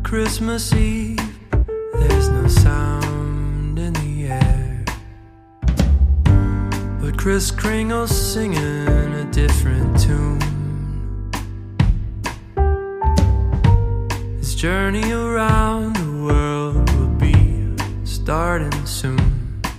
Christmas Eve, there's no sound in the air, but Kris Kringle's singing a different tune. His journey around the world will be starting soon.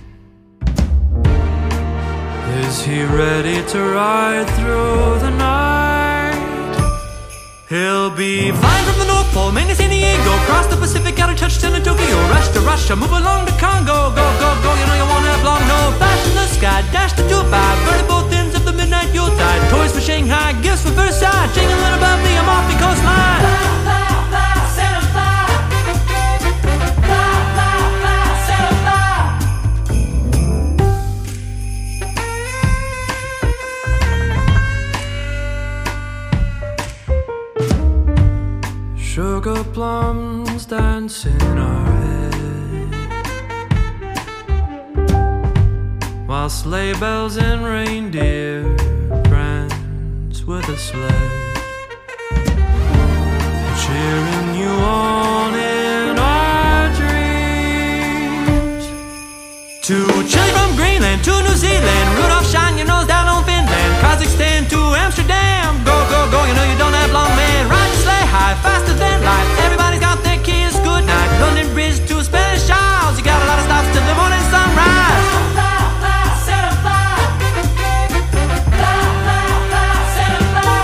Is he ready to ride through the night? He'll be flying from the North Pole, Maine to San Diego, cross the Pacific, out of touchdown to Tokyo, rush to Russia, move along to Congo, go, go, go, you know you won't have long, no, flash in the sky, dash to Dubai, burning both ends of the midnight Yuletide, toys for Shanghai, gifts for Versailles, jingling above the Amalfi coastline. Fly, fly, fly, Santa fly. Fly, fly, fly, Santa fly. Sugar plums dance in our head, while sleigh bells and reindeer prance with a sled, cheering you on in our dreams. To Chile from Greenland, to New Zealand, Rudolph, shine your nose down on Finland, Kazakhstan to Amsterdam, go, go, go, you know you don't have long, man. Ride your sleigh high, faster than light, everybody's got their kiss goodnight. London Bridge to Spanish Isles, you got a lot of stops till the morning sunrise. Fly, fly, Santa fly. Fly, fly, fly, Santa fly.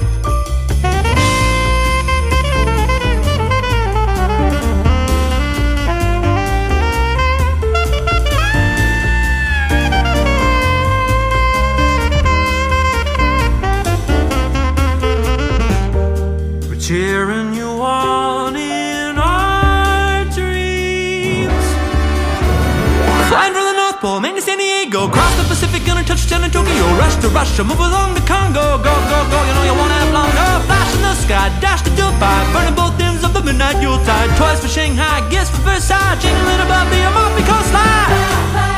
We're cheering you on in our dreams. Flying from the North Pole, Maine to San Diego, cross the Pacific, gonna touchdown in Tokyo, rush to Russia, move along to Congo, go, go, go, you know you won't have long, no, flash in the sky, dash to Dubai, burning both ends of the midnight Yuletide, toys for Shanghai, gifts for Versailles, jingling above the Amalfi coastline.